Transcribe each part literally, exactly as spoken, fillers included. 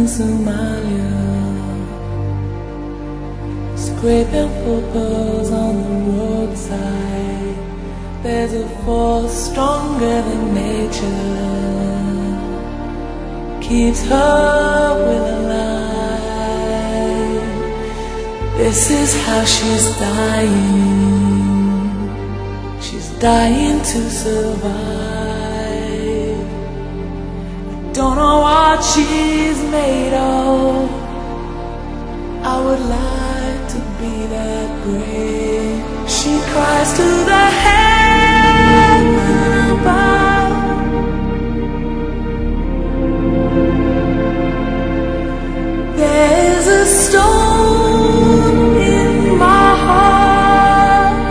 in Somalia, scraping for pearls on the roadside. There's a force stronger than nature, keeps her will alive. This is how she's dying. She's dying to survive. Don't know what she's made of. I would like to be that brave. She cries to the heaven above. There's a stone in my heart.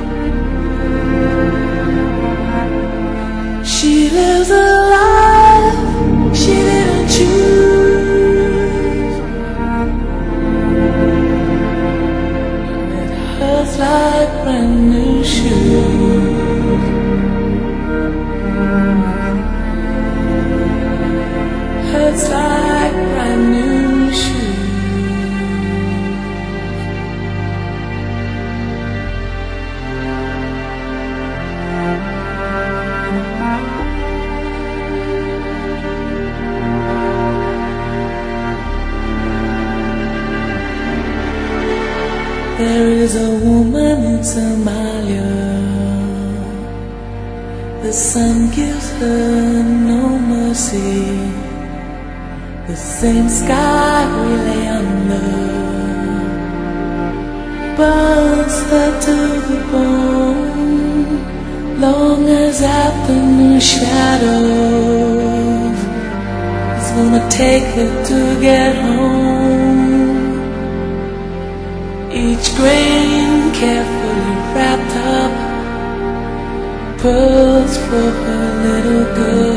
She lives a life she didn't choose, and it hurts like brand new shoes. Hurts like brand new shoes. There is a woman in Somalia. The sun gives her no mercy. The same sky we lay under burns her to the bone. Long as afternoon shadows is gonna take her to get home. Each grain carefully wrapped up, pearls for her little girl.